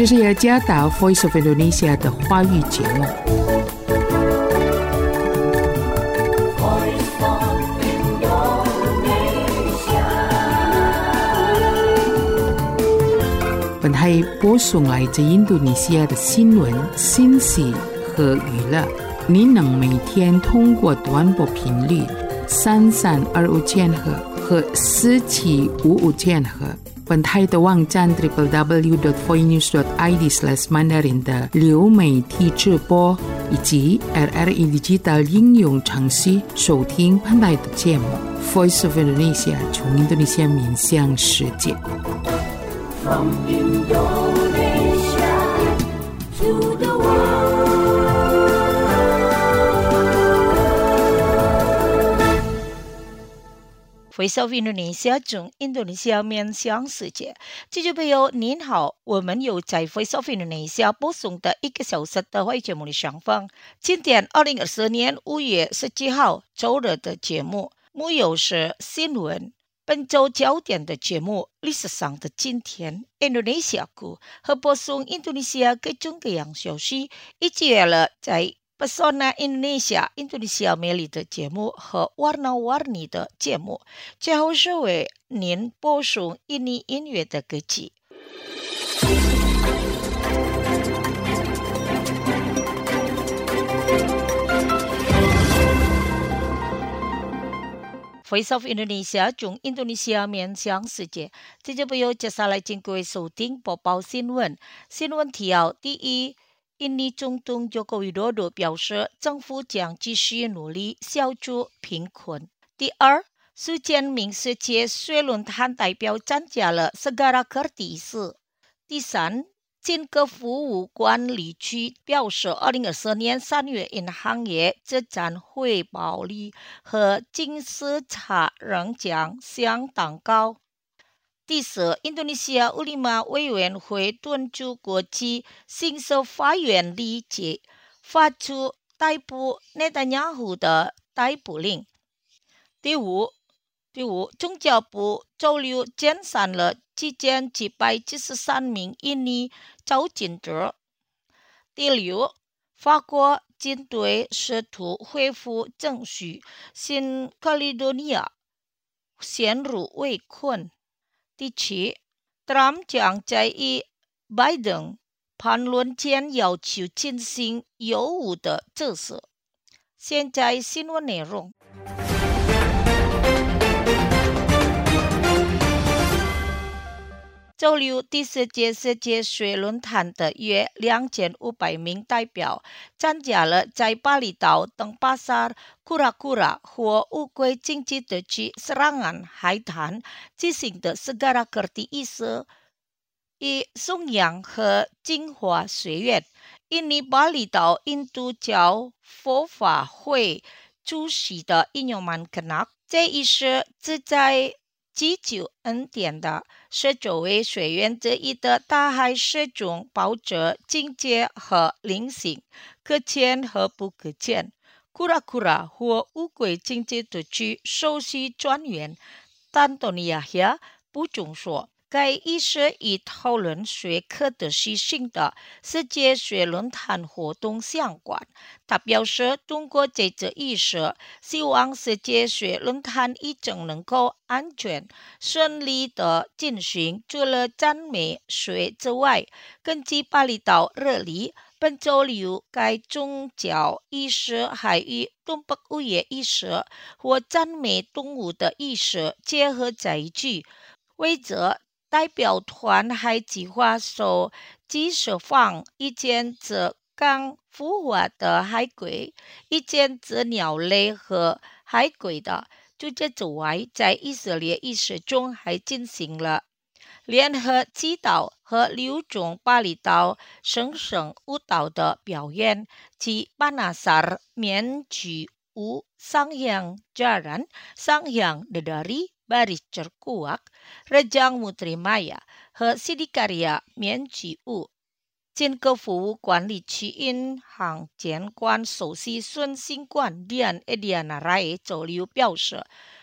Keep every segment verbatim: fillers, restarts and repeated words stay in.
这是雅加达 Voice of Indonesia 的华语节目。本台播送来自印度尼西亚的新闻、信息和娱乐。您能每天通过短波频率三三二五千赫和四七五五千赫，本台的网站 double-u double-u double-u dot voinews dot i d slash mandarin 的流媒体直播，以及 R R I Digital 应用程序收听本台的节目。Voice of Indonesia 从印度尼西亚面向世界。From Indonesia to the world。Voice of Indonesia 从印度尼西亚面向世界，听众朋友您好，我们有在 Voice of Indonesia 播送的一个小时的华语节目的上方。今天二零二四年五月十七号周日的节目，目有是新闻。本周焦点的节目，历史上的今天 Indonesia 股和播送印度尼西亚各种各样消息，以及了在 Pesona Indonesia 印度尼西亚美丽的节目和 Warna-Warni 的节目，最后是为您播送印尼音乐的歌曲。Voice of Indonesia 从印度尼西亚面向世界，听众朋友接下来请各位收听播报新闻。新闻提要：第一，印尼总统佐科维多多表示，政府将继续努力消除贫困。第二，苏建明世界水论坛代表参加了 Segara Kerti 仪式。第三，金格服务管理区表示，二零二四年三月银行业资产回报率和净资产仍将相当高。第四，印度尼西亚乌里马委员会敦促国际刑事法院立即发出逮捕内塔尼亚胡的逮捕令。第五，第五，宗教部周六减散了七千七百七十三名印尼遭禁者。第六，法国军队试图恢复秩序，新卡利多尼亚陷入围困。第七，特朗普将在与拜登谈论前要求进行有无的测试。现在新闻内容。周六，第四届世界水论坛的约两千五百名代表参加了在巴厘岛登巴萨尔、库拉库拉或乌龟经济地区Serangan海滩进行的 Segara Kerti 仪式，以颂扬和净化水源。印尼巴厘岛印度教佛法会主席的伊纽曼克纳，这一是旨在祈求恩典的，是作为水源之一的大海始终保持境界和灵性，可见和不可见。库拉库拉或乌龟经济地区首席专员丹多尼亚亚补充说，该仪式与讨论水可持续性的世界水论坛活动相关。他表示，通过这次仪式，希望世界水论坛一直能够安全顺利地进行。除了赞美水之外，根据巴厘岛日历，本周六该宗教仪式还与东北五月仪式或赞美动物的仪式结合在一起。为此，代表团还计划收集释放一件只刚孵化的海龟，一件只鸟类和海龟的。除此之外，在以色列仪式中还进行了联合祈祷和六种巴厘岛神圣舞蹈的表演，即巴纳萨尔面具舞、桑香家人、桑香dedari、baris cerkuak、rejang mutri maya 和西迪卡利亚面具舞。金格服务管理区银行监管首席孙新冠 Dian Ediana Rai 周六表示，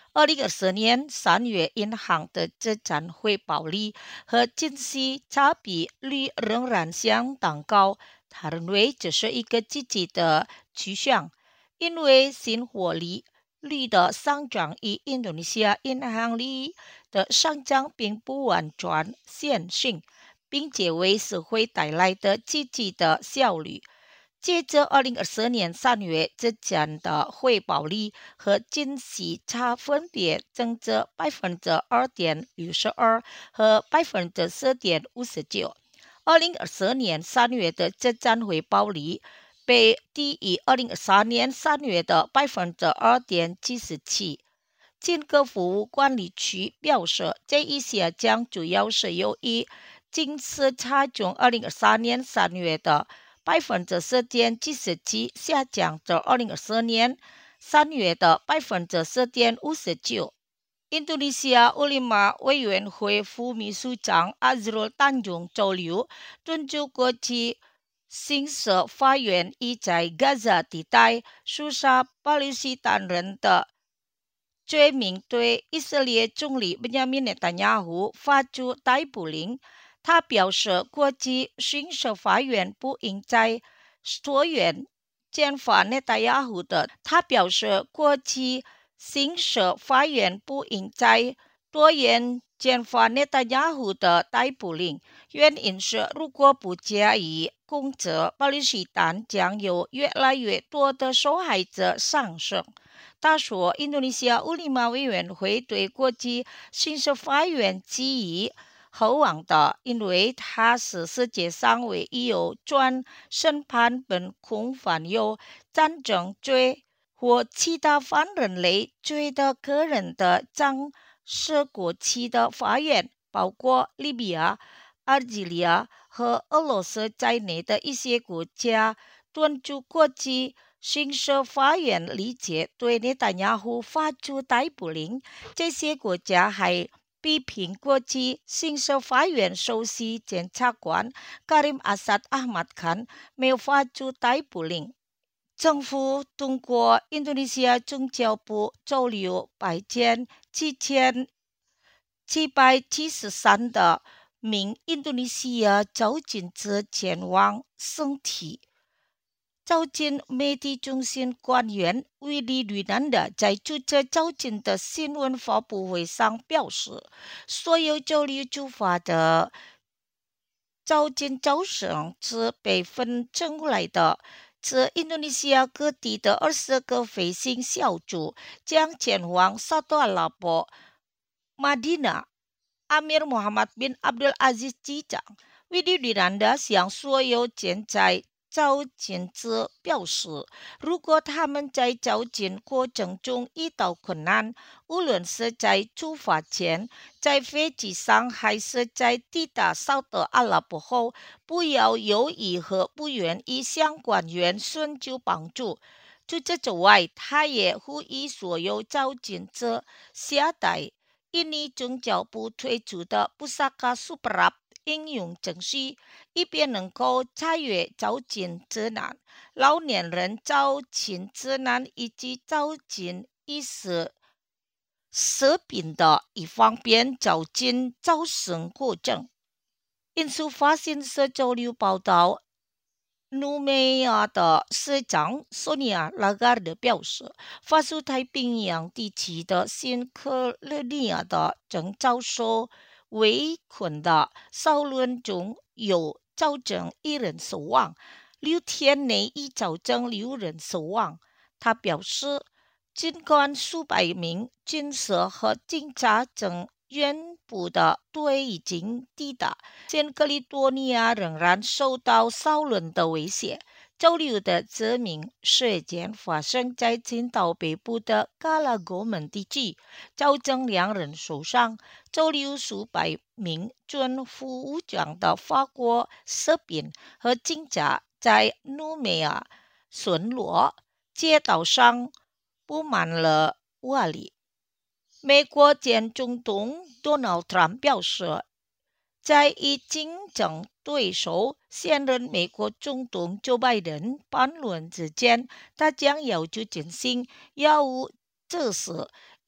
二零二四年三月银行的资产回报率和近期差比率仍然相当高，他认为这是一个积极的趋向，因为新获利率的上涨与印度尼西亚银行利的上涨并不完全线性，并且为社会带来的积极的效率。接着二零二四年三月资产的回报率和近期差分别增至 百分之二点六二 和 百分之四点五九。二零二四年三月的资产回报率被低于二零二三年三月的 百分之二点七七。金格服务管理区表示，这一下降主要是由于近次差从二零二三年三月的 百分之四点七七 下降至二零二四年三月的 百分之四点五九。印度尼西亚乌利马委员会副秘书长阿兹鲁丹中周六敦促国际刑事法院已在加沙地带屠杀巴勒斯坦人的罪名对以色列总理本雅明内塔尼亚胡发出逮捕令。他表示，国际刑事法院不应再拖延监罚内塔尼亚胡的。他表示，国际刑事法院不应再拖延监罚内塔尼亚胡的逮捕令，原因是如果不加以控制，巴勒斯坦将有越来越多的受害者上升。他说，印度尼西亚乌利马委员会对国际刑事法院给予厚望的，因为它是世界上唯一有专审判本控犯有战争罪或其他反人类罪的个人的正式国际的法院，包括利比亚、阿尔及利亚和俄罗斯在内的一些国家，敦促国际刑事法院理解对内塔尼亚胡发出逮捕令。这些国家还批评国际刑事法院首席检察官卡林阿萨阿马坎没有发出逮捕令。政府通过印度尼西亚宗教部周六派遣七千七百七十三的名印度尼西亚州警者前往圣体。州警媒体中心官员威利吕南德在主持州警的新闻发布会上表示，所有周六出发的州警招生是被分出来的，自印度尼西亚各地的二十个飞行小组将前往沙特阿拉伯、马迪纳、阿米尔穆罕默德 bin Abdul Aziz 机场。威利吕南德向所有现在州警者表示，如果他们在州警过程中遇到困难，无论是在出发前、在飞机上还是在抵达沙特阿拉伯后，不要犹豫和不愿意向官员寻求帮助。除此之外，他也呼吁所有州警者下载印尼宗教部推出的布萨卡苏布拉应用程序，以便能够参与州警指南、老年人州警指南以及州警意识识别的，以方便州警招生过程。印度法新社周六报道，努美亚的市长索尼亚·拉加尔德表示，发出太平洋地区的新科罗尼亚的正遭受围困的骚乱中有造成一人死亡，六天内已造成六人死亡。他表示，尽管数百名军事和警察正援部的队已经抵达，新格里多尼亚仍然受到骚乱的威胁。周六的这名事件发生在青岛北部的嘎拉戈门地区，造成两人受伤。周六数百名军服武装的法国士兵和警察在努美亚巡逻，街道上布满了瓦砾。美国前总统 Donald Trump 表示，在与竞争对手现任美国总统 Joe Biden 辩论之间，他将要求进行药物测试，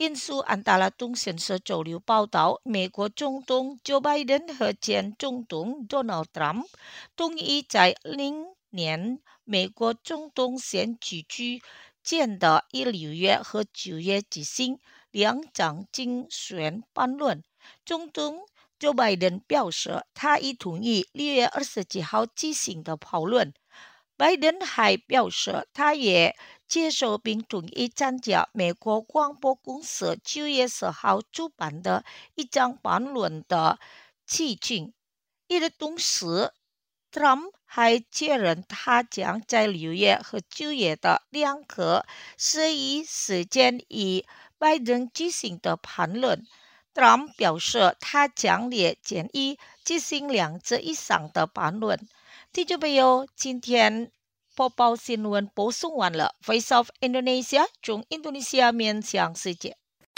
印苏安达拉东先生周六报道，美国总统 Joe Biden 和前总统 Donald Trump 同意在明年美国总统选举期间的六月和九月举行两场竞选辩论。总统 Joe Biden 表示，他已同意六月二十七号举行的讨论。拜登还表示，他也接受并同意参加美国广播公司九月十号主办的一场辩论的期请。与此同时 Trump 还确认他将在六月和九月的两个会议时间与拜登举行的辩论。Trump 表示，他强烈建议进行两次以上的辩论。听众朋友，今天播报新闻播送完了。Voice of Indonesia 从印度尼西亚面向世界。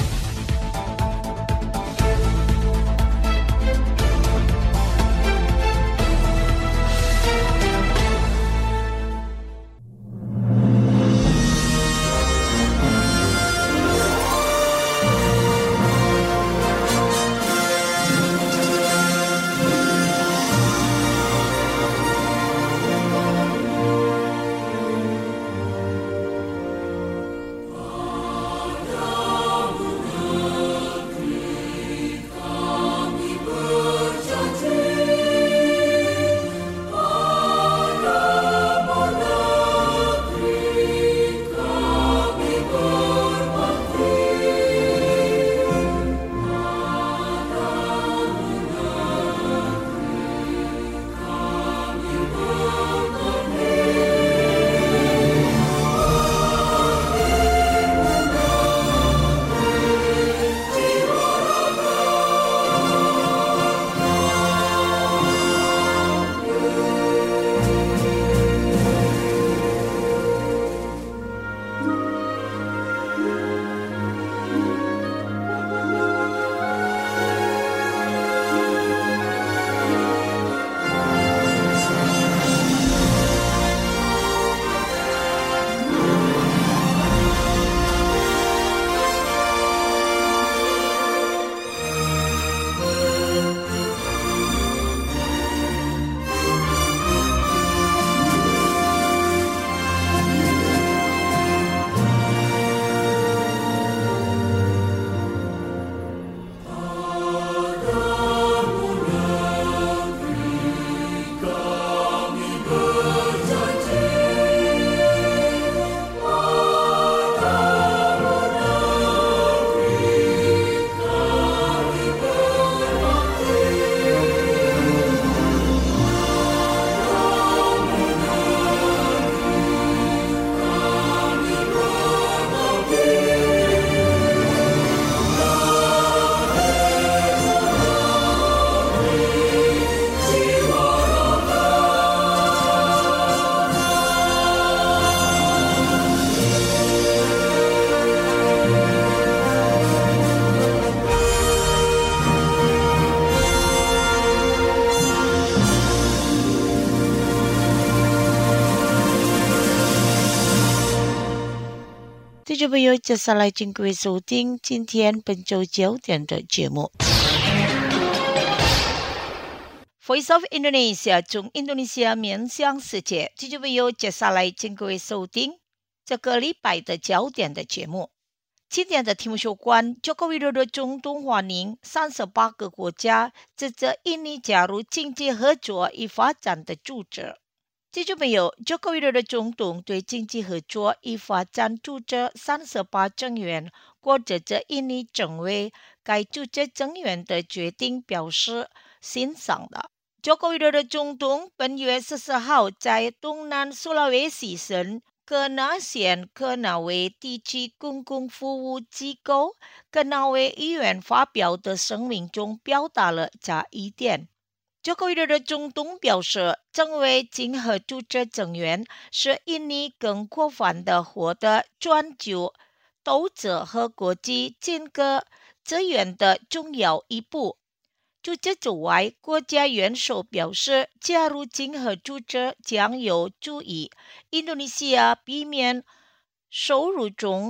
听众朋友，接下来请各位收听今天本周焦点的节目。Voice of Indonesia 从印度尼西亚面向世界。听众朋友，接下来请各位收听这个礼拜的焦点的节目。今天的题目有关佐科维多多总统欢迎三十八个国家支持印尼加入经济合作与发展的组织。听众朋友，佐科维多多总统对经济合作与发展组织三十八成员国支持印尼成为该组织成员的决定表示欣赏的。佐科维多多总统本月十四号在东南苏拉威西省科纳县科纳威地区公共服务机构科纳威医院发表的声明中表达了这一点。佐科维多多总统表示，成为经合组织成员是印尼更广泛的获得全球投资和国际经合资源的重要一步。除此之外，国家元首表示，加入经合组织将有助于印度尼西亚避免收入中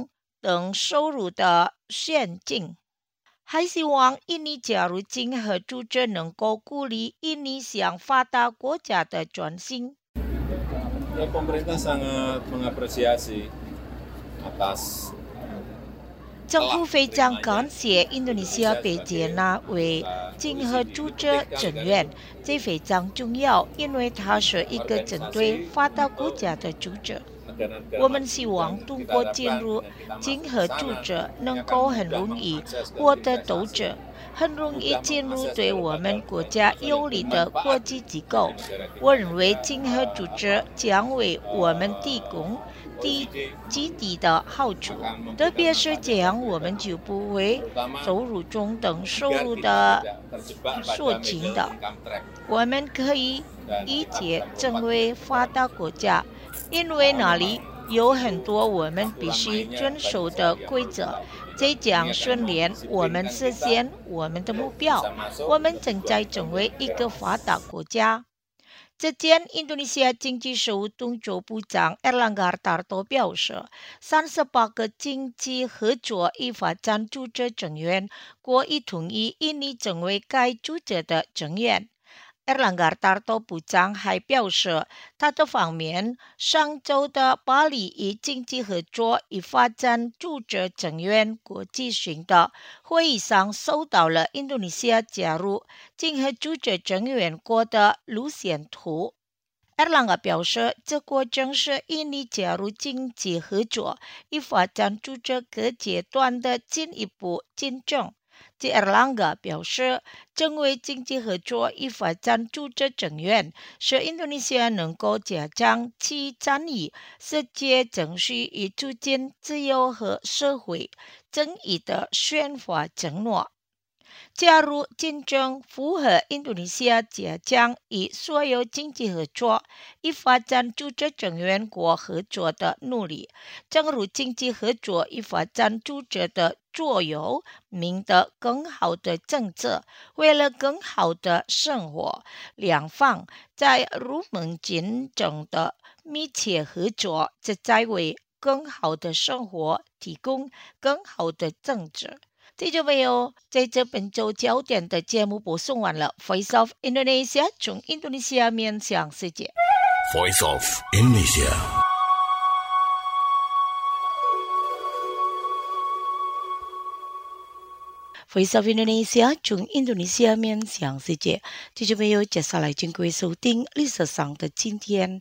等收入的陷阱。还希望印尼加入经合组织能够鼓励印尼向发达国家的转型。 Ya, pemerintah sangat mengapresiasi atas 政府非常感谢印度尼西亚被接纳为经合组织成员，这非常重要，因为它是一个针对发达国家的组织。我们希望通过进入经合组织能够很容易获得投资，很容易进入对我们国家有利的国际机构。我认为经合组织将为我们提供低积极的好处，特别是这样我们就不会走入中等收入的缩紧的。我们可以一起成为发达国家，因为那里有很多我们必须遵守的规则，这将训练我们实现我们的目标。我们正在成为一个发达国家。之前，印度尼西亚经济事务动作部长 Erlangga Hartarto 表示，三十八个经济合作与发展组织成员国已同意印尼成为该组织的成员。Erlangga Hartarto 部长还表示，他的方面上周的巴黎与经济合作与发展组织成员国举行的会议上收到了印度尼西亚加入经合组织成员国的路线图。Erlangga 表示，这过程是印尼加入经济合作与发展组织各阶段的进一步进展。Erlangga 表示，成为经济合作与发展组织成员，使印度尼西亚能够加强其参与世界秩序与促进自由和社会正义的宣发承诺。加入竞争符合印度尼西亚加强与所有经济合作与发展组织成员国合作的努力，正如经济合作与发展组织的座右铭的更好的政策，为了更好的生活，两方在如梦竞争的密切合作，旨在为更好的生活提供更好的政治。听众朋友，在这本周焦点的节目播送完了。Voice of Indonesia 从印度尼西亚面向世界。 Voice of Indonesia。 Voice of Indonesia 从印度尼西亚面向世界。听众朋友，接下来请各位收听历史上的今天。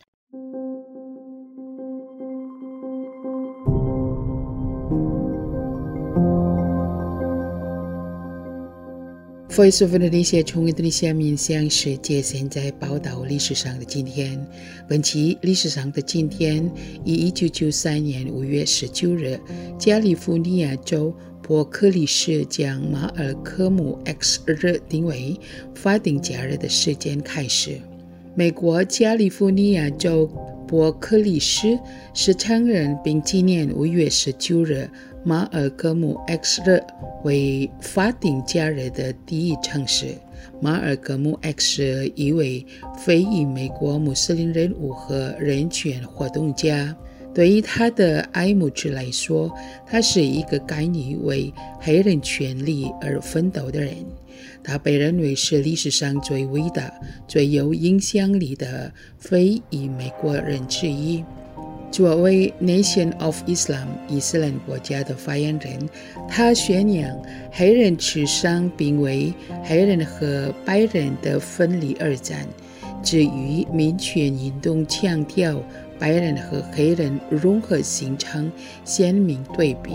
Voice of Indonesia 从印度尼西亚面向世界，现在报道历史上的今天。本期历史上的今天，以一九九三年五月十九日，加利福尼亚州伯克利市将马尔科姆 X 日定为法定假日的时间开始。美国加利福尼亚州伯克利市是承认并纪念五月十九日马尔科姆 X 日为法定假日的第一城市。马尔科姆 X 日一位非裔美国穆斯林人物和人权活动家。对于他的爱慕者来说，他是一个甘于为黑人权利而奋斗的人。他被认为是历史上最伟大、最有影响力的非裔美国人之一。作为 Nation of Islam 伊斯兰国家的发言人，他宣扬黑人至上，并为黑人和白人的分离而战。至于民权运动，强调白人和黑人融合形成鲜明对比。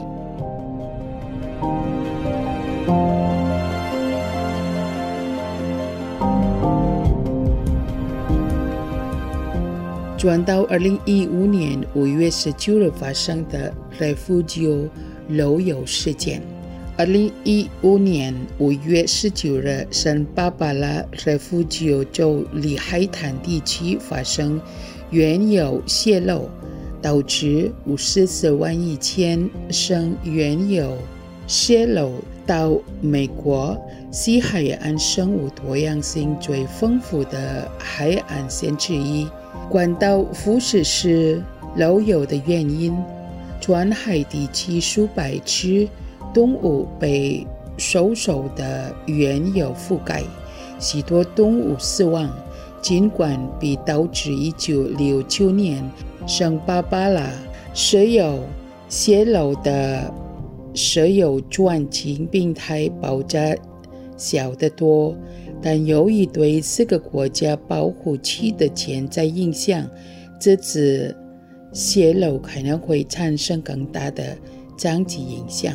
转到二零一五年五月十九日发生的 Refugio 漏油事件。二零一五年五月十九日，圣巴巴拉 Refugio 州里海滩地区发生原油泄漏，导致五十四万一千升原油泄漏到美国西海岸生物多样性最丰富的海岸线之一。关岛辐射是漏油的原因。 沿海地区数百只动物被瘦瘦的原油覆盖，许多动物死亡。尽管被导致一九六九年圣巴巴拉石油泄漏的石油转进平台爆炸小得多，但由于对四个国家保护区的潜在影响，这次泄漏可能会产生更大的长期影响。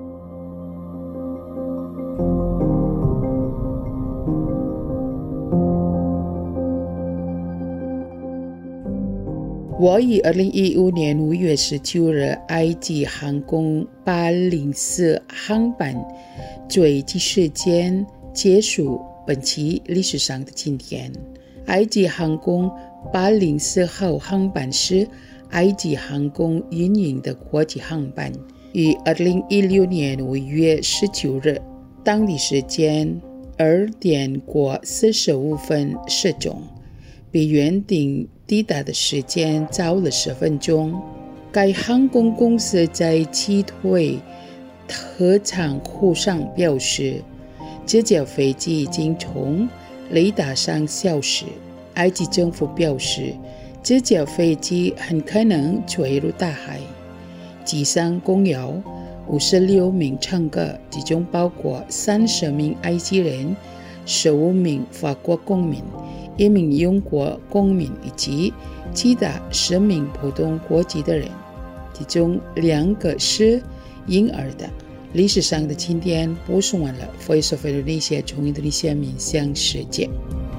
我于二零一五年五月十九日埃及航空八零四航班坠机事件结束本期历史上的今天。埃及航空八零四号航班是埃及航空运营的国际航班，于二零一六年五月十九日当地时间二点过四十五分失踪，比原定抵达的时间早了十分钟。该航空公司在其推特长库上表示，这架飞机已经从雷达上消失。埃及政府表示，这架飞机很可能坠入大海。机上共有五十六名乘客，其中包括三十名埃及人、十五名法国公民、一名英国公民以及其他十名普通国籍的人，其中两个是婴儿的。历史上的今天播送完了 Voice of Indonesia 从印度尼西亚面向世界。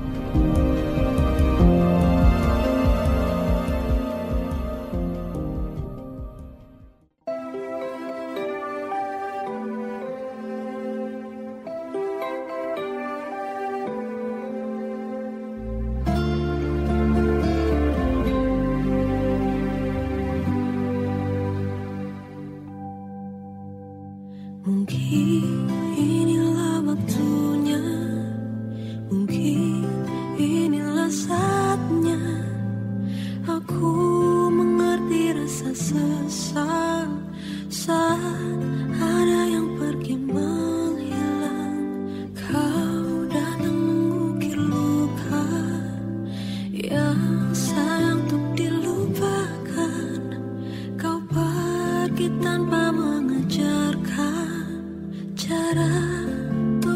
Mungkin inilah waktunya, mungkin inilah saatnya aku mengerti rasa sesal saat ada yang pergi menghilang. Kau datang mengukir luka yang sayang untuk dilupakan. Kau pergi tanpa mengejarkan cara untuk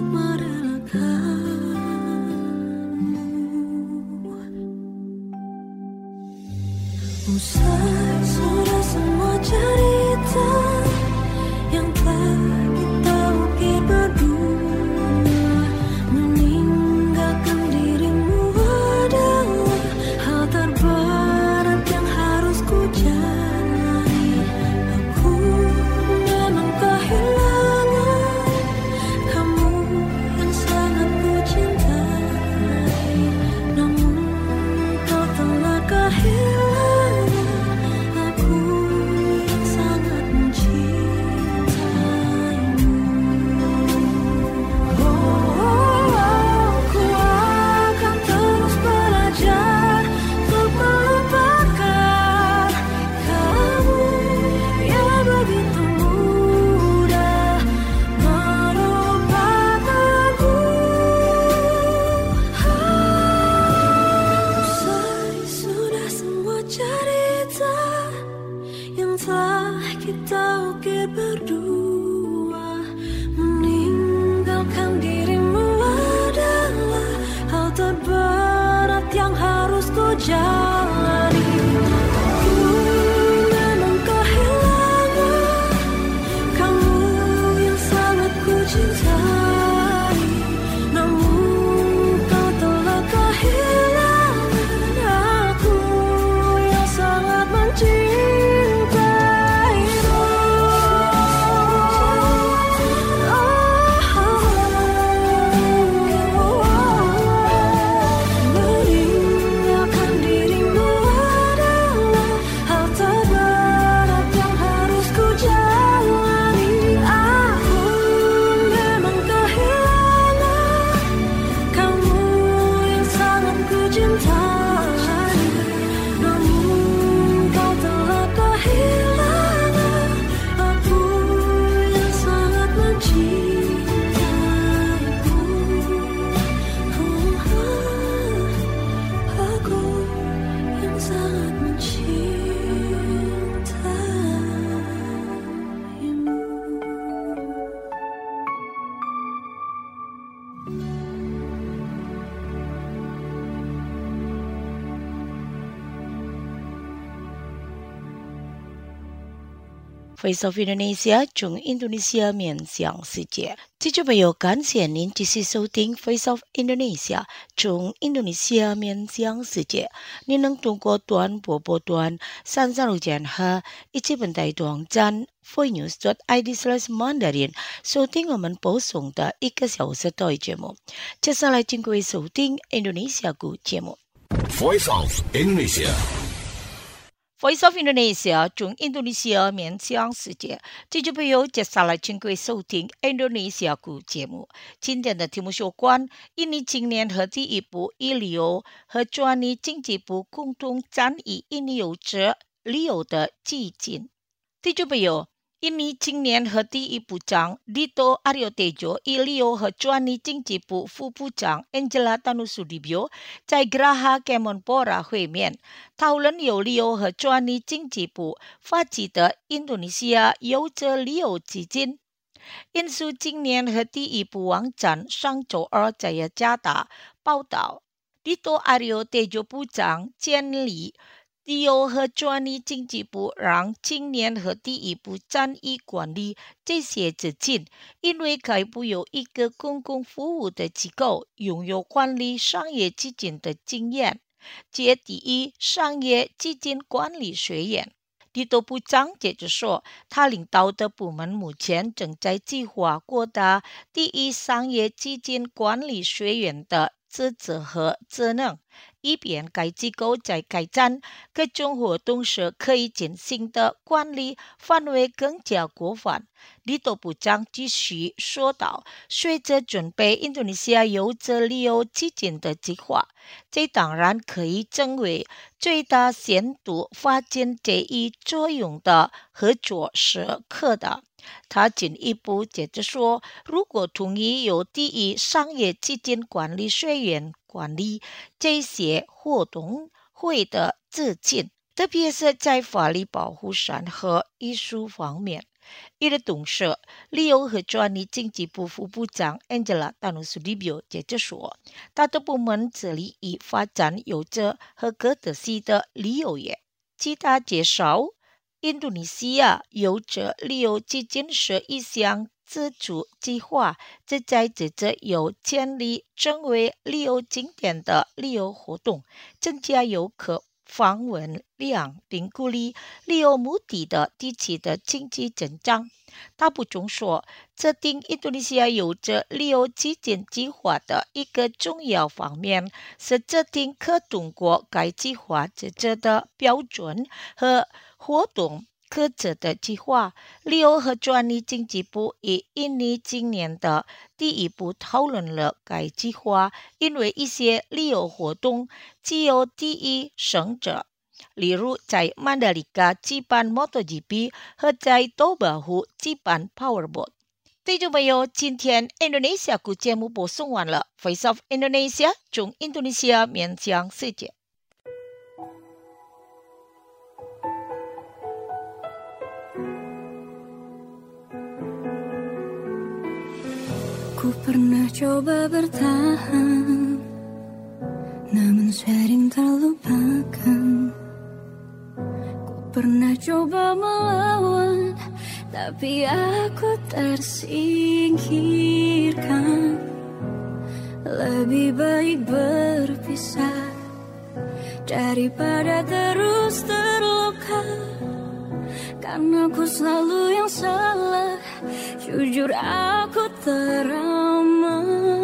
merelakanmu. Usai sudah semua cerita yang telah kita ukir berdua, meninggalkan dirimu adalah hal terberat yang harus ku jalani. Aku memang kehilangan kamu yang sangat ku cintai, namun kau telah kehilangan aku yang sangat mencintaimu. Oh, ku akan terus belajar untuk melupakan kamu yang begitu mudah melupakanku. Usai sudah semua cerita yang telah kita ukir berdua, meninggalkan dirimu adalah hal terberat yang harus ku jalani. Aku memang kehilangan kamu yang sangat ku cintai, namun kau telah kehilangan aku yang sangat mencintaimu. Voice of Indonesia 从印度尼西亚面向世界。听众朋友，感谢您继续收听 Voice of Indonesia 从印度尼西亚面向世界。您能通过短波波段三三六键和以及本台网站 voicenews dot i d slash mandarin 收听我们播送的一个小时的节目。接下来请各位收听印度尼西亚语节目。 Voice of Indonesia。Voice of Indonesia 从印度尼西亚面向世界，听众朋友，接下来请各位收听印度尼西亚语节目。今天的题目有关印尼青年和第一部以旅游和专利经济部共同倡议印尼有着旅游的基金。听众朋友，印尼青年和第一部长 Dito Aryo Tejo 以旅游和专利经济部副部长 Angela Tanusudibyo 在 Geraha Kemenpora 会面，讨论由旅游和专利经济部发起的印度尼西亚有着旅游基金。印苏青年和第一部网站上周二在雅加达报道 Dito Aryo Tejo 部长建立旅游和专利经济部让青年和第一部参与管理这些资金，因为该部有一个公共服务的机构，拥有管理商业基金的经验，接第一商业基金管理学院。地头部长接着说，他领导的部门目前正在计划扩大第一商业基金管理学院的职责和职能，以便该机构在开展各种活动时可以进行的管理范围更加广泛。地头部长继续说道，随着准备印度尼西亚有着旅游基金的计划，这当然可以成为最大限度发展这一作用的合作时刻的。他进一步接着说，如果同意由第一商业基金管理学院管理这些活动会的资金，特别是在法律保护上和艺术方面。一个董事旅游和专利经济部副部长 Angela Tanusudibyo 接着说，他的部门致力于发展有着合格的系的旅游业。其他介绍，印度尼西亚有着旅游基金是一项资助计划，旨在支持有建立成为旅游景点的旅游活动，增加游客访问量，并鼓励旅游目的的地区的经济增长。他补充说，制定印度尼西亚有着旅游基金计划的一个重要方面是制定可通过该计划支持的标准和活动可持的计划。旅游和专利经济部与印尼今年的第一步讨论了该计划，因为一些旅游活动只有第一胜者，例如在曼德里卡举办 MotoGP 和在多巴湖举办 Powerboat。听众朋友，今天印度尼西亚语节目播送完了。Voice of Indonesia 从印度尼西亚面向世界。 Ku pernah coba bertahan, namun sering terlupakan. Ku pernah coba melawan, tapi aku tersingkirkan. Lebih baik berpisah daripada terus terluka, karena aku selalu yang salah. Jujur aku trauma.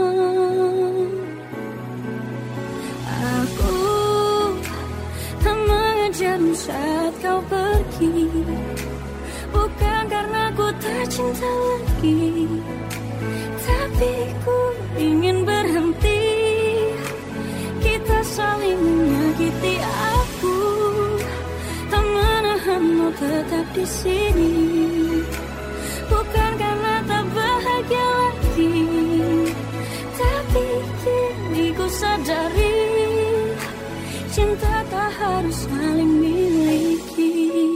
Aku tak mengejarmu saat kau pergi, bukan karena ku tak cinta lagi, tapi ku ingin berhenti. Kita saling menyakiti. Aku tak menahan mau tetap di sini, bukan karena tak bahagia lagi, tapi kini ku sadari cinta tak harus saling miliki.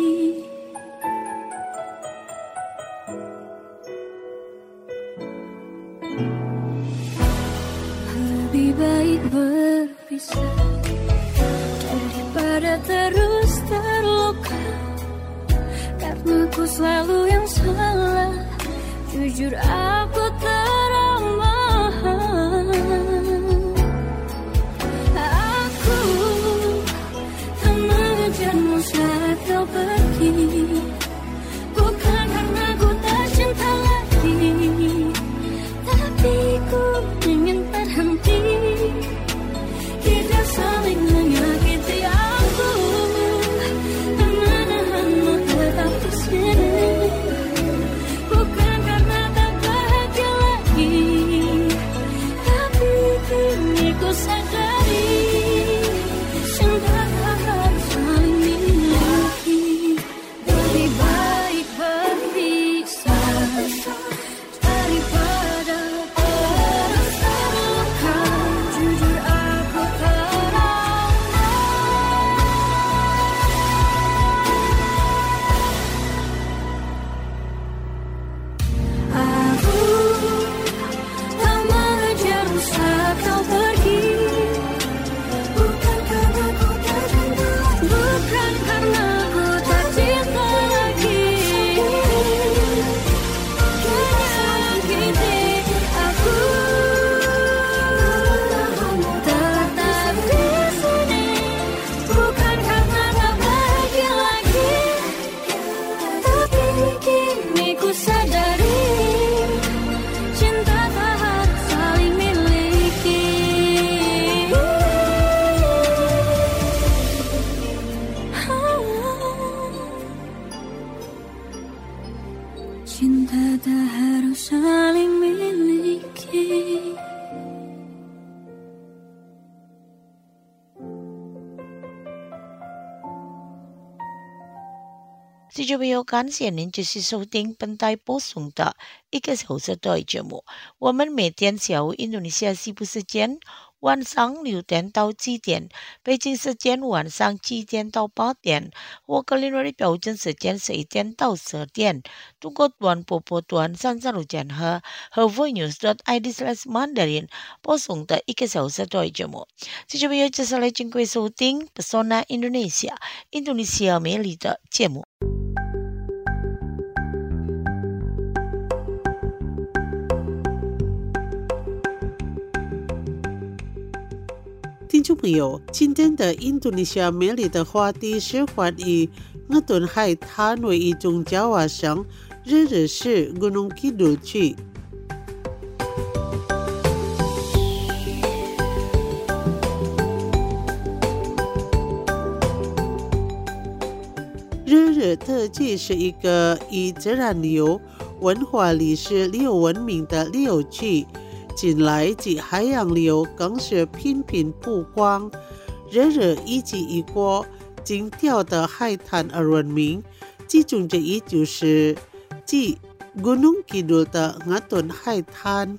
Lebih baik berpisah daripada terus terluka, karena aku selalu yang salah. Jujur aku trauma. Aku tak mengejarmu saat kau pergi. Bukan karena ku tak cinta lagi, tapi ku ingin berhenti. Kita saling menyakiti aku. Menahanmu tetap di sini. Bukan karena tak bahagia lagi, tapi kini ku sadari cinta tak harus saling miliki. Lebih baik berpisah daripada terluka. Jujur aku trauma. Aku tak mengejarmu saat kau pergi. Bukan karena ku tak cinta, bukan karena ku tak cinta lagi. Menyakiti aku. Tetap di sini. Bukan karena tak bahagia lagi, tapi kini ku sadari cinta tak harus saling miliki. Cinta tak harus saling miliki. 听众朋友，感谢您继续收听本台播送的一个小时的节目。我们每天下午印度尼西亚西部时间晚上六点到七点，北京时间晚上七点到八点，或格林威治标准时间十一点到十二点，通过短波波段三十六千赫和 voinews dot i d slash mandarin 播送的一个小时的节目。听众朋友，接下来请各位收听 Pesona Indonesia 印度尼西亚美丽的节目。 听众朋友，今天的印度尼西亚美丽的话题是关于我敦海滩为一种角瓦省日日市 Gunung Kidul 区。日日特区是一个以自然旅游、文化历史旅游闻名的旅游区。近来及海洋旅游更是频频曝光，日日以及一个精雕的海滩而闻名，其中之一就是即 Gunung Kidul 的我敦海滩。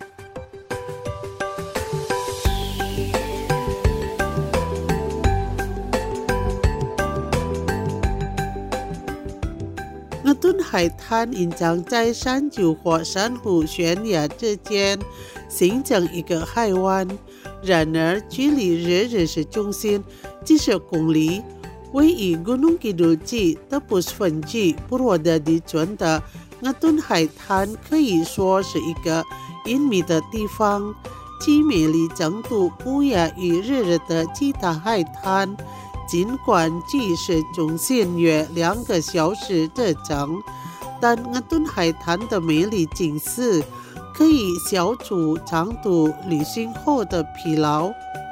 我敦海滩隐藏在山丘或珊瑚悬崖之间，形成一个海湾。然而，距离日日市中心几十公里，位于 Gunung Kidul 区的部分区布罗德地村的我敦海滩可以说是一个隐秘的地方，其美丽程度不亚于日日的其他海滩。尽管距市中心约两个小时车程，但我敦海滩的美丽景色可以消除长途旅行后的疲劳。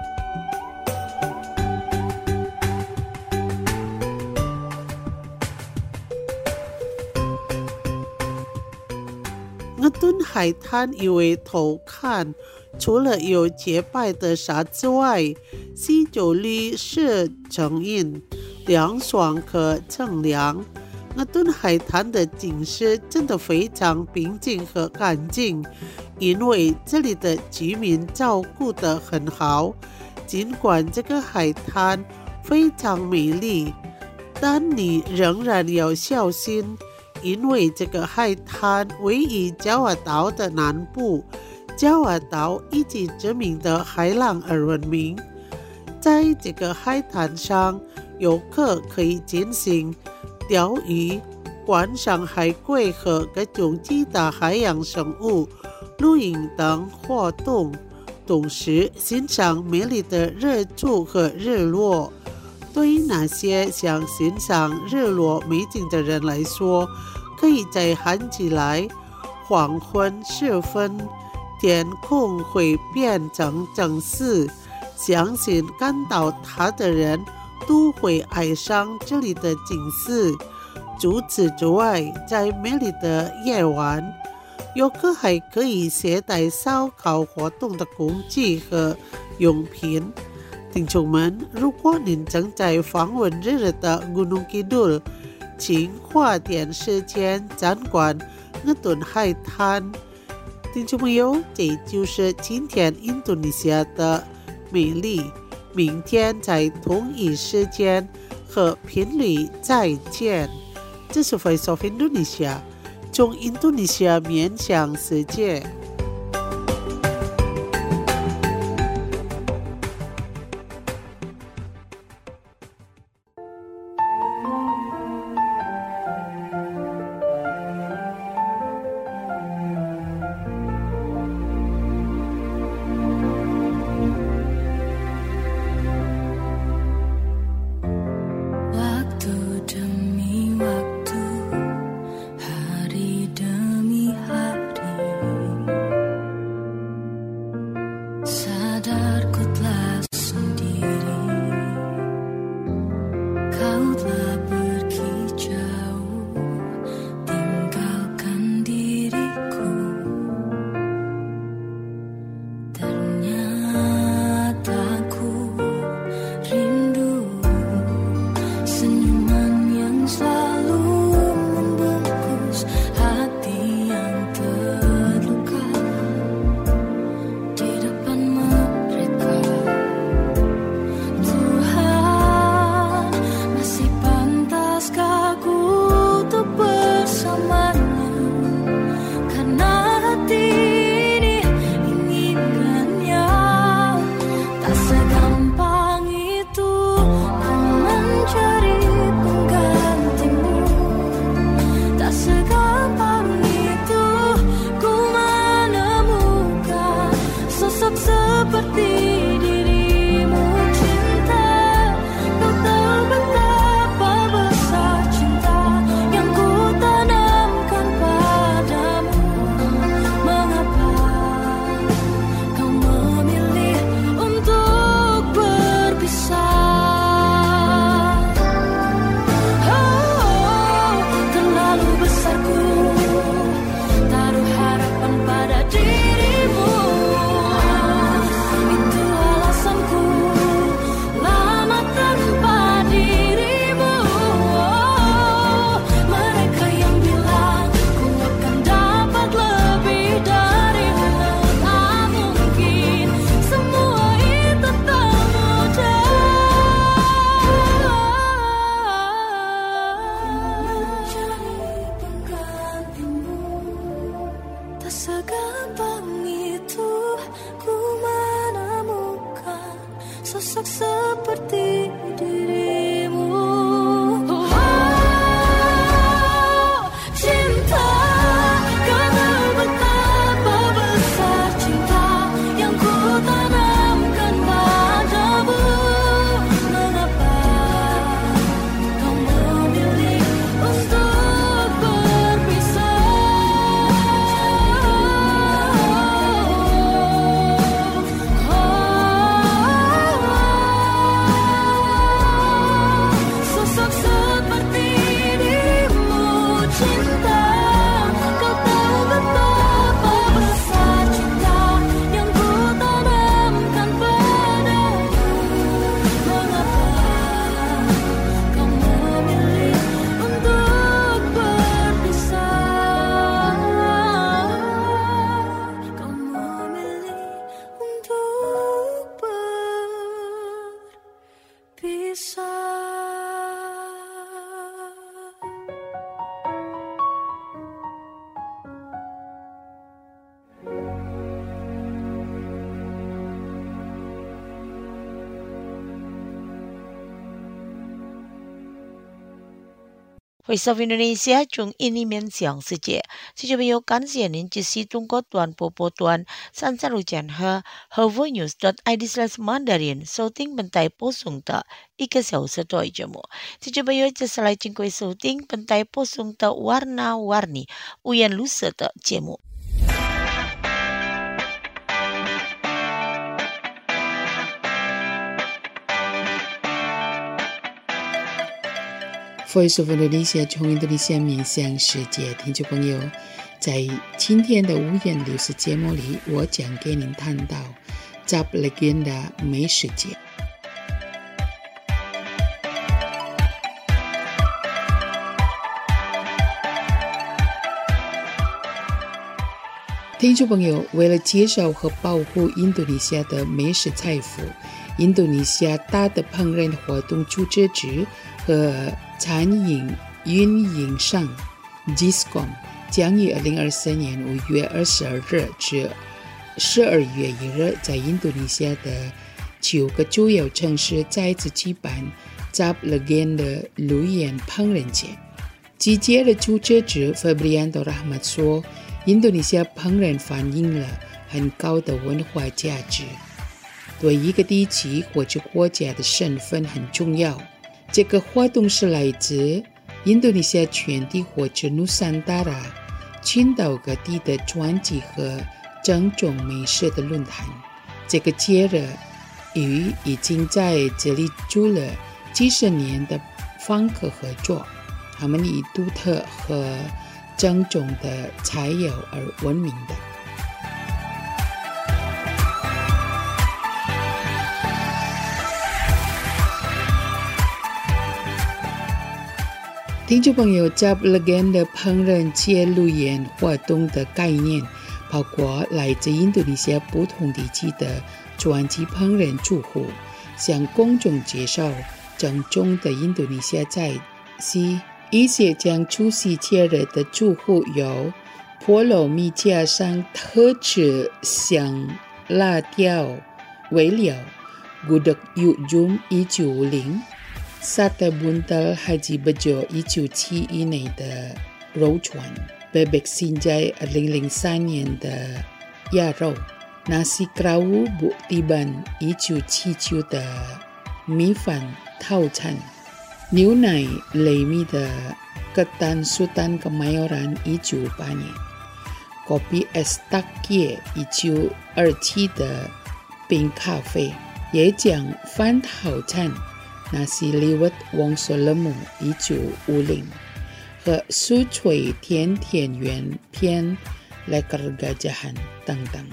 我敦海滩因为头看，除了有洁白的沙之外，溪流绿色成荫，凉爽可乘凉。我敦海滩的景色真的非常平静和干净，因为这里的居民照顾得很好。尽管这个海滩非常美丽，但你仍然要小心，因为这个海滩位于爪哇岛的南部，爪哇岛以及知名的海浪而闻名。在这个海滩上，游客可以进行钓鱼、 观赏海龟和各种其他海洋生物、露营等活动，同时欣赏美丽的日出和日落。对于那些想欣赏日落美景的人来说，可以在看起来黄昏时分，天空会变成橙色，相信看到它的人都会爱上这里的景色。除此之外，在美丽的夜晚，游客还可以携带烧烤活动的工具和用品。听众们，如果您正在访问日日的 Gunung Kidul， 请花点时间参观那顿海滩。听众朋友，这就是今天印度尼西亚的美丽。明天在同一时间和频率再见。这是 Voice of Indonesia， 从印度尼西亚面向世界。 Voice of Indonesia 中印尼面向世界，听众朋友，感谢您支持中国短波波段三三六减和 Havonews dot I D slash Mandarin 收听本台播送的一个小时的节目。听众朋友，接下来请各位收听本台播送的 Warna-Warni 五颜六色的节目。 Voice of Indonesia 从印度尼西亚面向世界，听众朋友，在今天的五颜六色节目里，我将给您谈到 Cap Legenda 美食节。听众朋友，为了介绍和保护印度尼西亚的美食财富，印度尼西亚大的烹饪活动组织局和餐饮运营商 Diskom 将于二零二三年五月二十二日至十二月一日在印度尼西亚的九个主要城市再次举办 Cap Legenda 路演烹饪节。集结的组织者 Febrianto Rahmat 说，印度尼西亚烹饪反映了很高的文化价值，对一个地区或者国家的身份很重要。这个活动是来自印度尼西亚全地或者 Nusantara 群岛各地的专辑和正宗美食的论坛。这个节日与已经在这里住了几十年的访客合作，他们以独特和正宗的菜肴而闻名的。听众朋友， Cap Legenda 烹饪节路演活动的概念包括来自印度尼西亚不同地区的专辑烹饪住户，向公众介绍正宗的印度尼西亚菜系。一些将出席节日的住户有菠萝蜜加上特制香辣条为料 Gudeg Yukjum 一九五零Sate buntal Haji Bejo 一九七一内的肉串 Bebek Sinjai 二零零三年的鸭肉 Nasi Kerawu Buktiban 一九七九的米饭套餐，牛奶雷米的 Ketan Sultan Kemayoran 一九五八年 Kopi Es Takye 一九二七的冰咖啡，椰浆饭套餐Nasi Liwet Wongso Lemu 一九五零和酥脆甜甜圆片 Lekar Gajahan 等等。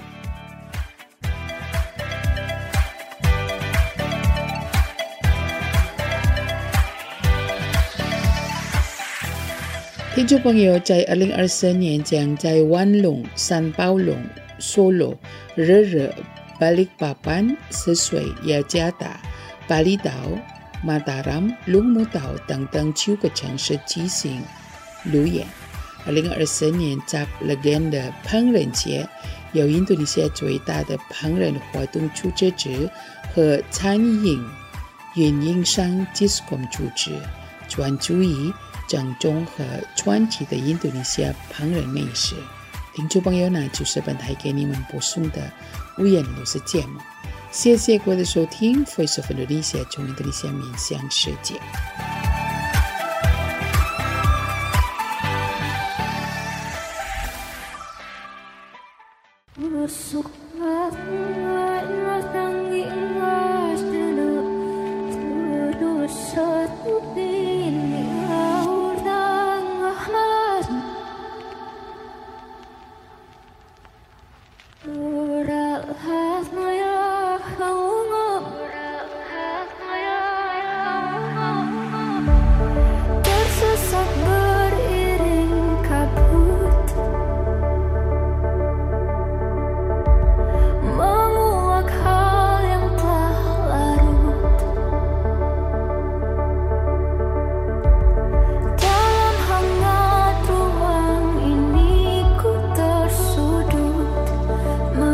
听众朋友，在二零二三年将在万隆、三宝龙、Solo、热热、Balikpapan、泗水、雅加达、巴厘岛、马达ram龙目岛等等九个城市举行路演。二零二三年 Cap Legenda 烹饪节由印度尼西亚最大的烹饪活动组织者和餐饮运营商 Diskom 组织，专注于正宗和传奇的印度尼西亚烹饪美食。听众朋友呢，就是本台给你们播送的五颜六色节目。谢谢各位的收听 Voice of Indonesia 从印度尼西亚面向世界。 My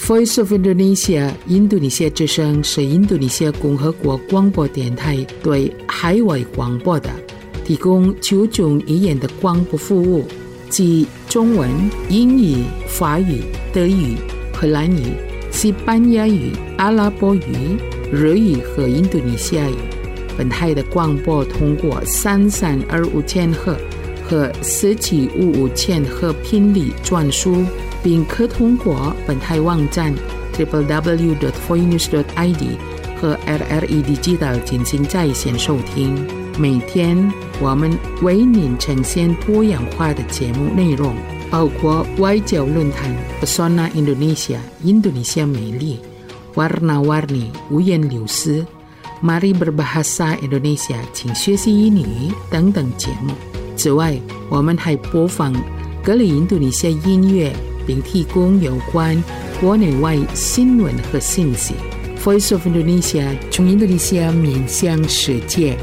Voice of Indonesia 印度尼西亚之声是印度尼西亚共和国广播电台对海外广播的提供九种语言的广播服务，即中文、英语、法语、德语、荷兰语、西班牙语、阿拉伯语、日语和印度尼西亚语。本台的广播通过三三二五千赫和四七五五千赫频率转输，并可通过本台网站 double-u double-u double-u dot voinews dot i d 和 R R E Digital 进行在线收听。每天我们为您呈现多样化的节目内容，包括外交论坛 Pesona Indonesia 印度尼西亚美丽 Warna-Warni 五颜六色 Mari Berbahasa Indonesia 请学习英语等等节目。此外，我们还播放各类印度尼西亚音乐，并提供有关国内外新闻和信息。Voice of Indonesia 从印度尼西亚面向世界。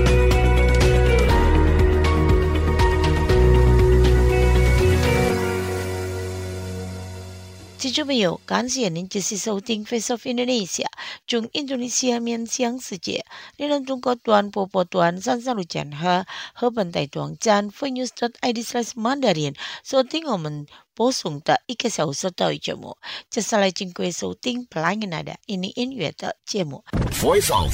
听众朋友，感谢您继续收听 Voice of Indonesia 从印度尼西亚面向世界。内容中国段播报段上上路讲和和本台网站 voinews dot i d slash mandarin 收听我们播送的一个小时的节目。接下来请各位收听布莱恩的印尼音乐的节目。 Voice of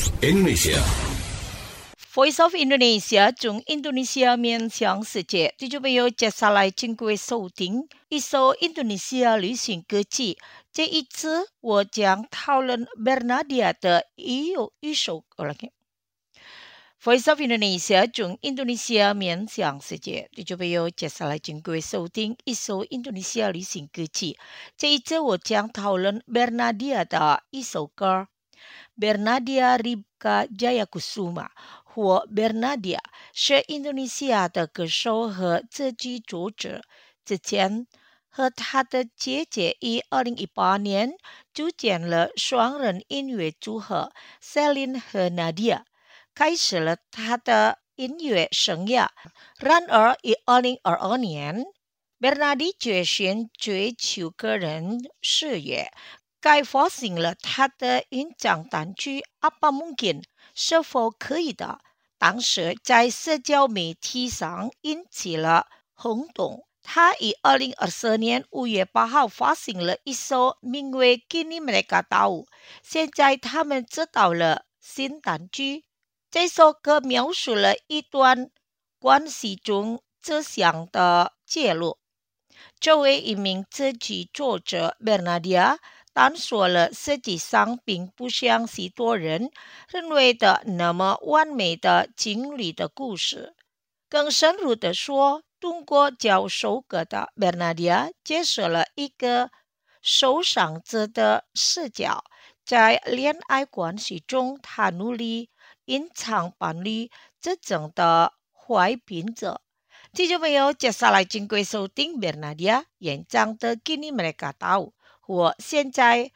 Indonesia。Voice of Indonesia 从印度尼西亚面向世界。听众朋友，接下来请各位收听一首印度尼西亚流行歌曲。这一次我将讨论 Bernardia 的一有一首歌。Voice of Indonesia 从印度尼西亚面向世界。听众朋友，接下来请各位收听一首印度尼西亚流行歌曲。这一次我将讨论 Bernardia 的一首歌。Bernardia Ribka Jayakusuma或 Bernardia 是印度尼西亚的歌手和词曲作者。之前和他的姐姐于二零一八年组建了双人音乐组合 Celine 和 Nadia， 开始了他的音乐生涯。然而于二零二二年 Bernardia 决心追求个人事业，该发行了他的演唱单曲 Apa Mungkin 是否可以的，当时在社交媒体上引起了轰动。他于二零二四年五月八号发行了一首名为 Kini Mereka Tahu， 现在他们知道了新单曲。这首歌描述了一段关系中真相的揭露。作为一名词曲作者 Bernardia探索了实际上并不像许多人认为的那么完美的情侣的故事。更深入地说，通过教授歌的 Bernardia 揭示了一个受伤者的视角，在恋爱关系中，他努力隐藏伴侣之间的坏品质。听众朋友，接下来请各位收听 Bernardia 演唱的 Kini Mereka Tahu。我现在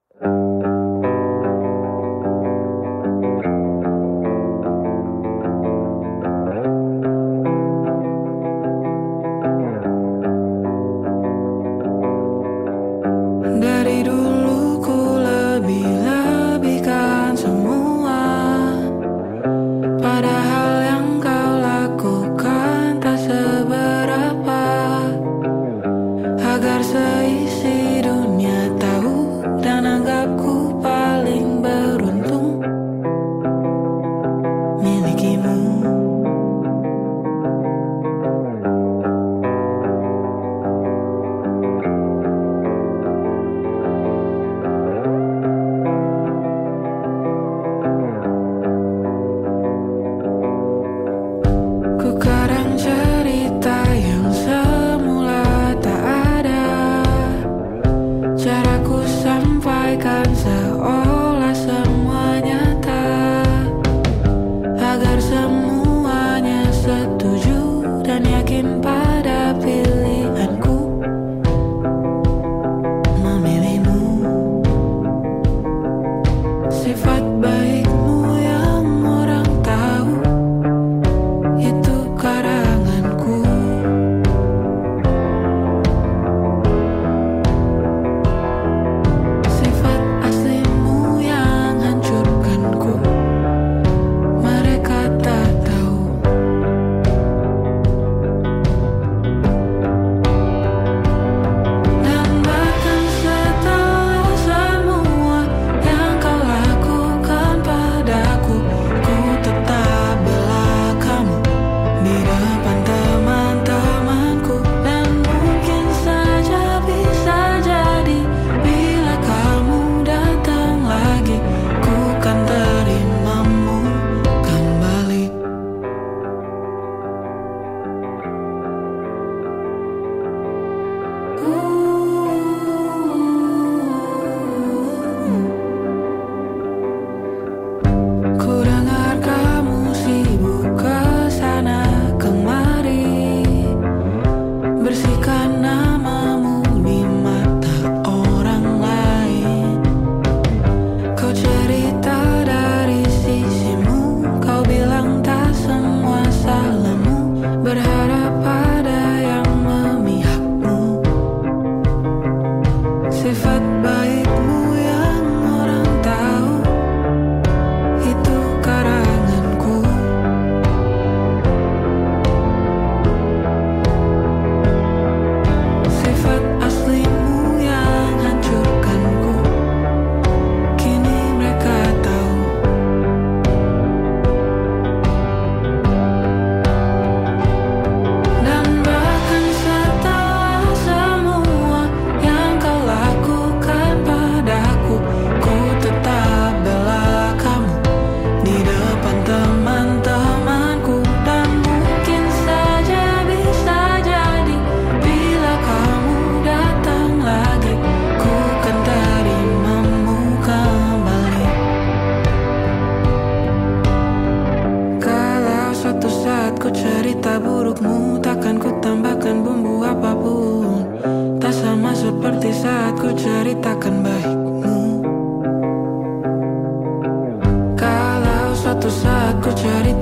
Dari dulu ku lebih-lebihkan semua, padahal yang kau lakukan tak seberapa. Agar seisi dunia tahu dan anggap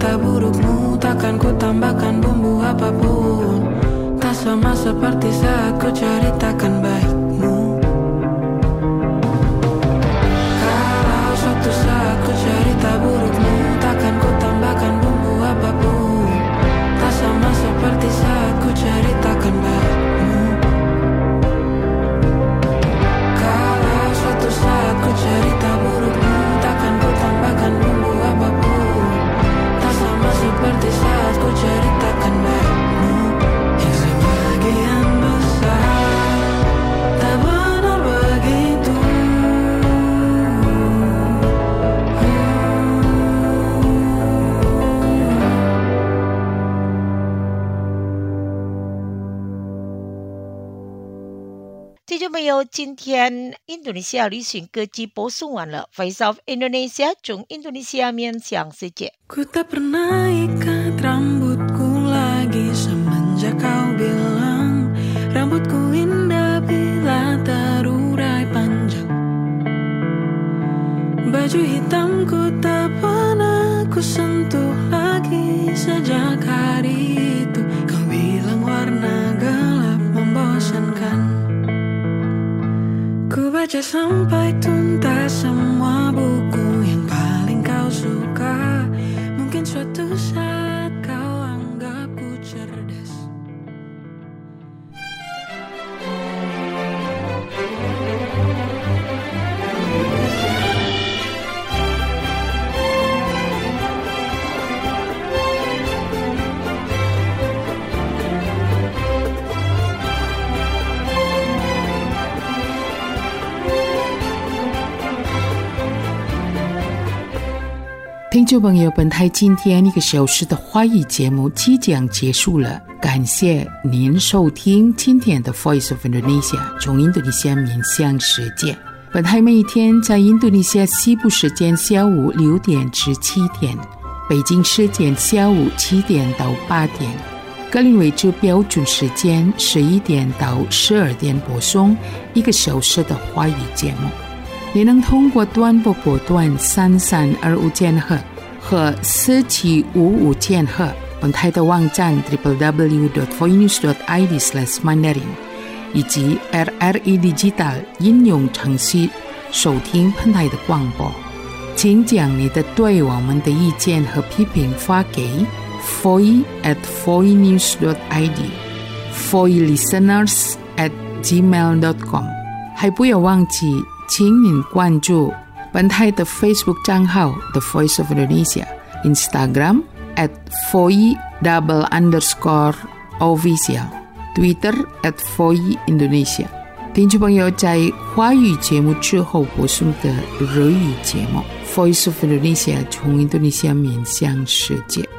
cerita burukmu, takkan ku tambahkan bumbu apapun. Tak sama seperti saat ku ceritakan baikmu. Kalau suatu saat ku cerita burukmu, takkan ku tambahkan bumbu apapun. Tak sama seperti saat ku ceritakan baikmu. Kalau suatu saat ku cerita burukmu, takkan ku tambahkan bumbu apapun. Tak sama seperti saat ku ceritakan baikmu. Yang sebagian besar tak benar begitu. 听众朋友，今天印度尼西亚旅行歌姬播送完了 Voice of Indonesia 从印度尼西亚面向世界。 Ku tak pernah ikat rambutku lagi semenjak kau bilang rambutku indah bila terurai panjang. Baju hitamku tak pernah ku sentuh lagi sejak hari itu. Kau bilang warna gelap membosankan. Ku baca sampai tuntas semua buku yang paling kau suka. Mungkin suatu saat kau anggapku cerdas. Thank 听众朋友，本台今天一个小时的华语节目即将结束了，感谢您收听今天的 Voice of Indonesia 从印度尼西亚面向世界。本台每一天在印度尼西亚西部时间下午六点至七点，北京时间下午七点到八点，格林威治标准时间十一点到十二点播送一个小时的华语节目。你能通过短波波段三三二五千赫和四七五五千赫，本台的网站 double-u double-u double-u dot voinews dot i d slash mandarin 以及 R R E Digital 应用程序收听本台的广播。请将你的对我们的意见和批评发给 voice at voinews dot i d voice listeners at gmail dot com。 还不要忘记请您关注本台的 Facebook 账号 The Voice of Indonesia， Instagram at voice double underscore official， Twitter at voice Indonesia。 听众朋友，在华语节目之后播送的日语节目 Voice of Indonesia 从印度尼西亚面向世界。